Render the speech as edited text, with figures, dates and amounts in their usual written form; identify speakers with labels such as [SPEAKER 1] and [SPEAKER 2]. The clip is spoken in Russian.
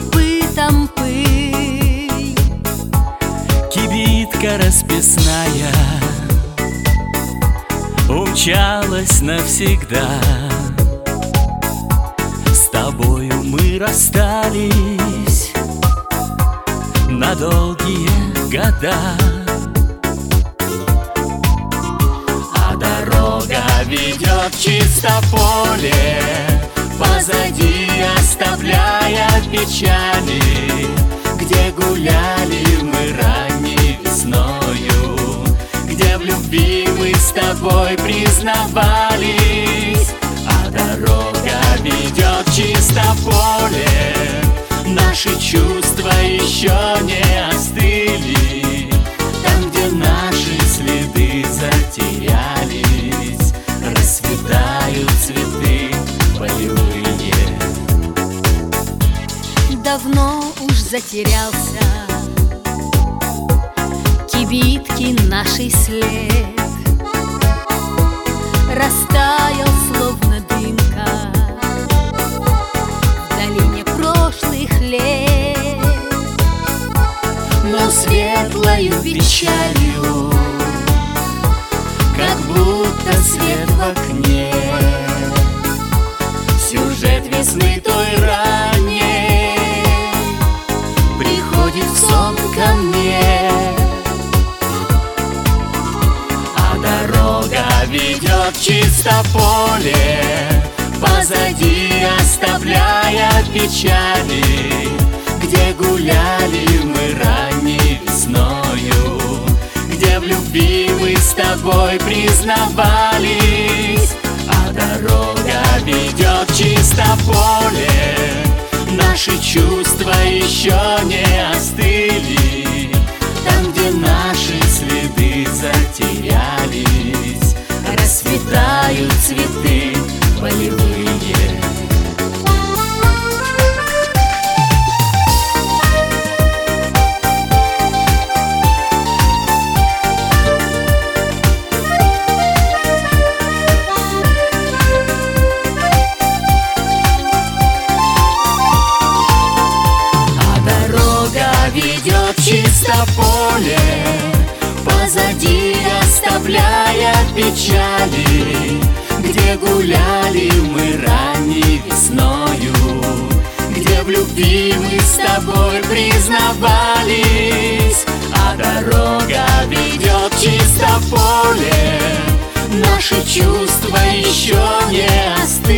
[SPEAKER 1] копытом пыль.
[SPEAKER 2] Кибитка расписная умчалась навсегда. С тобою мы расстались на долгие года. А дорога ведет чисто поле, позади оставляя печали, где гуляли мы ранней весною, где в любви мы с тобой признавались. А дорога ведет чисто поле, наши чувства еще не остыли. Там, где наши следы затерялись, расцветают цветы полевые.
[SPEAKER 1] Давно уж затерялся кибитки нашей след, растаял, словно дымка, в долине прошлых лет.
[SPEAKER 2] Но светлою печалью, как будто свет в окне, сюжет весны той ранней приходит в сон ко мне. А дорога ведет чисто поле, позади оставляя печали, где гуляли мы ранней весною, где в любви мы с тобой признавались. А дорога ведет чисто поле, наши чувства еще не остыли. Там, где наши следы затерялись, расцветают цветы полевые. Ведет чисто поле, позади оставляя печали, где гуляли мы ранней весною, где в любви мы с тобой признавались. А дорога ведет чисто поле, наши чувства еще не остыли.